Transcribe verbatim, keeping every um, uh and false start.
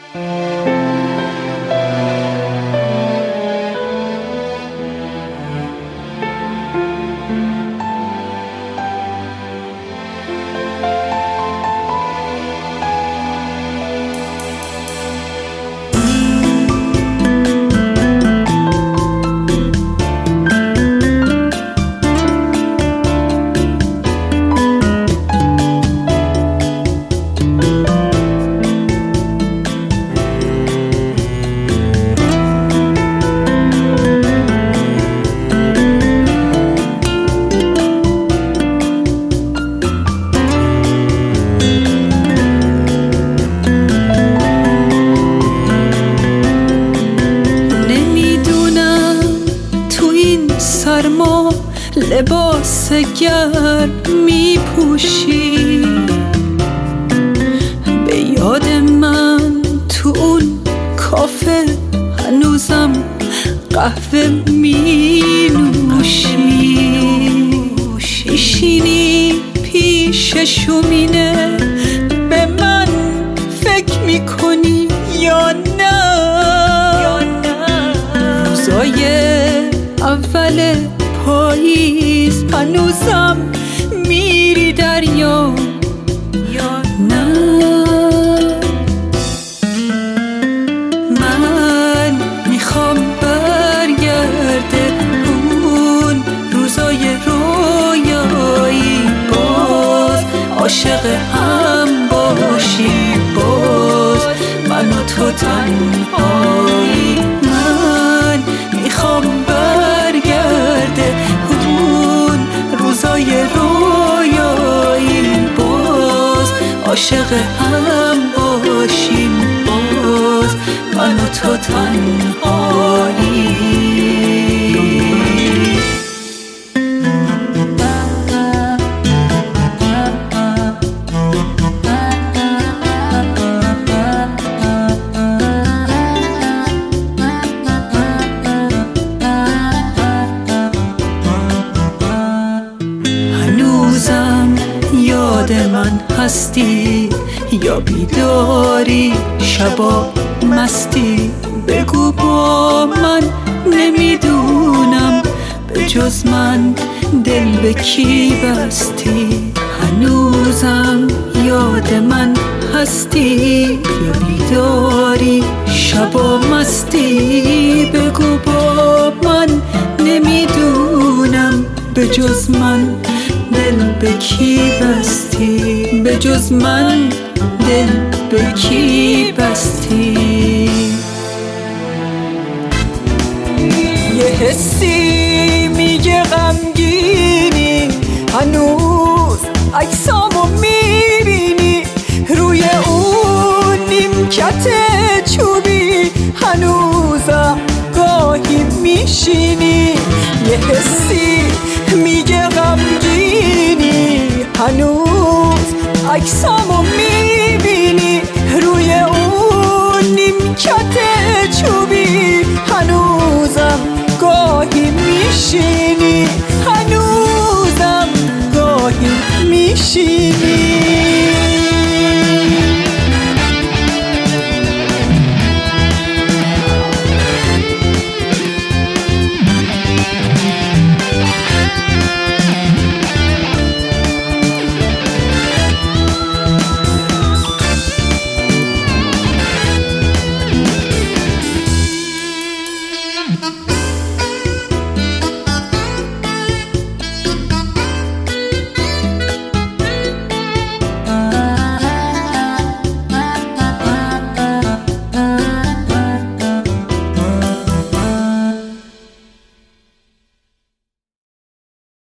سرما لباس گرم می پوشی، به یاد من تو اون کافه هنوزم قهوه می نوشی، میشینی پیش شومینه به من فکر میکنی یا نه؟ روزای اول پاییز هنوزم میری دریا یا نه؟ من میخوام برگرده اون روزای رویایی، باز عاشق هم باشی، باز من و تو تنهایی. من میخوام برگرده اون روزای رویایی، باز عاشق هم باشیم، باز من و تو تنهایی. یاد من هستی یا بیداری شبا مستی؟ بگو با من، نمیدونم به جز من دل به کی بستی؟ هنوزم یاد من هستی یا بیداری شبا مستی؟ بگو با من، نمیدونم به جز من دل به کی بستی؟ به جز من دل به کی بستی؟ یه حسی میگه غمگینی، هنوز عکسامو میبینی روی اون نیمکت چوبی، هنوزم گاهی میشینی. یه حسی میگه غمگینی، هنوز عکسامو میبینی